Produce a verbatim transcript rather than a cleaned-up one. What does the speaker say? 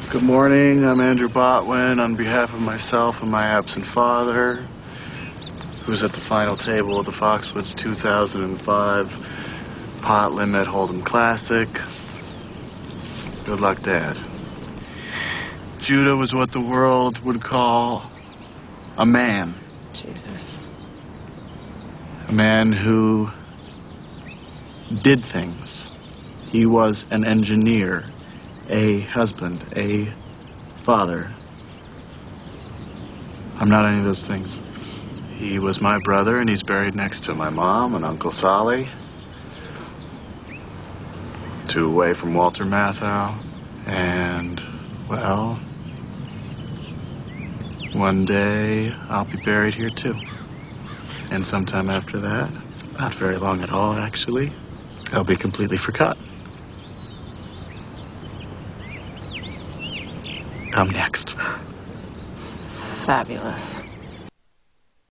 Good morning, I'm Andrew Botwin on behalf of myself and my absent father, who's at the final table of the Foxwoods two thousand five Pot Limit Hold'em Classic. Good luck, Dad. Judah was what the world would call a man. Jesus. A man who did things. He was an engineer, a husband, a father. I'm not any of those things. He was my brother, and he's buried next to my mom and Uncle Solly. Two away from Walter Matthau. And, well, one day I'll be buried here too. And sometime after that, not very long at all, actually, I'll be completely forgotten. I'm next. Fabulous.